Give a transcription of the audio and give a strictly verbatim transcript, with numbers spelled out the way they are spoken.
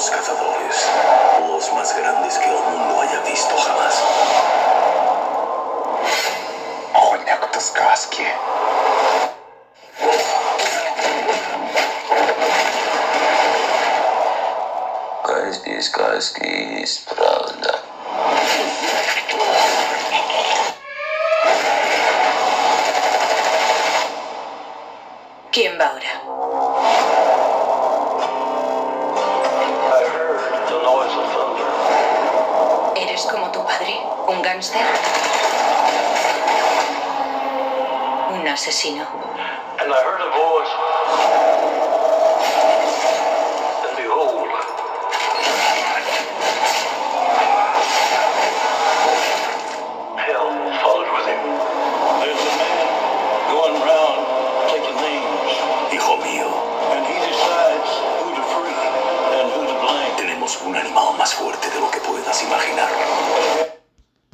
Los cazadores, los más grandes que el mundo haya visto jamás. Хуйняк-то сказки. Сказки, сказки, есть правда. ¿Quién va ahora? I heard the noise of thunder. ¿Eres como tu padre? ¿Un gángster? ¿Un asesino? And I heard a voice. And behold, hell followed with him. There's a man going round taking names. Hijo mío, And he decides who to free and who to blame. tenemos un animal más fuerte de lo que